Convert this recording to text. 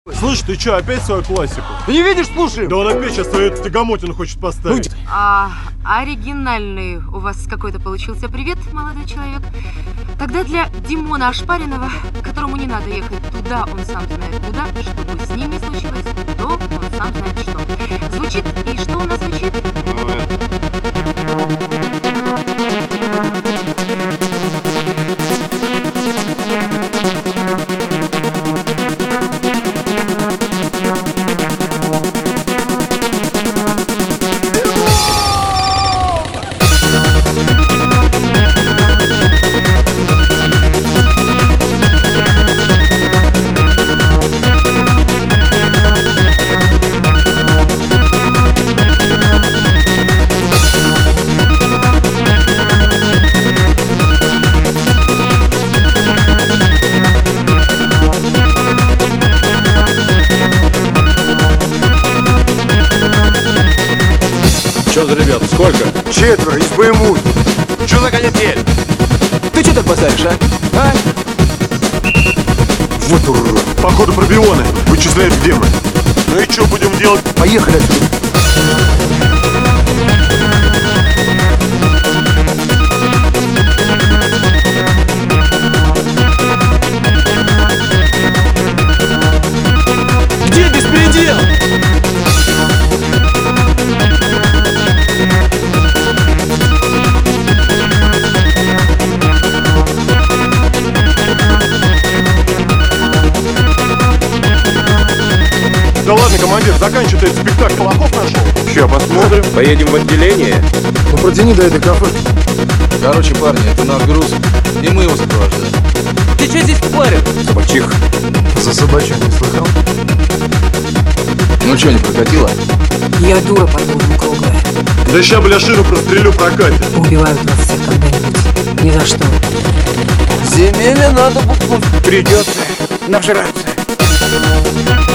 Слышь, ты чё, опять свою классику? Ты не видишь, слушай? Да он опять сейчас свою тягомотину хочет поставить. Оригинальный у вас какой-то получился привет, молодой человек. Тогда для Димона Ошпаренного, которому не надо ехать туда, он сам знает куда, чтобы с ним не случилось, то он сам знает что. Звучит, и что у нас звучит? Чё за ребята, сколько? 4 из БМУ. Чё за конец-ель? Ты чё так базаришь, а? Вот урод. Походу пробионы. Вычисляют, где мы. Ну и чё будем делать? Поехали отсюда. Где беспредел? Да ладно, командир, заканчивай этот спектакль. Лохов нашел. Ща посмотрим. Поедем в отделение. Ну протяни до этой кафешки. Короче, парни, это наш груз, и мы его сопровождаем. Ты что здесь парень? Собачих. За собачьим не слыхал? Ну что, не прокатило? Я дура, по-твоему, круглая. Да ща, бля, шину прострелю, прокатит. Убивают вас всех когда-нибудь. Ни за что. Земель надо бухнуть. Придется нажраться.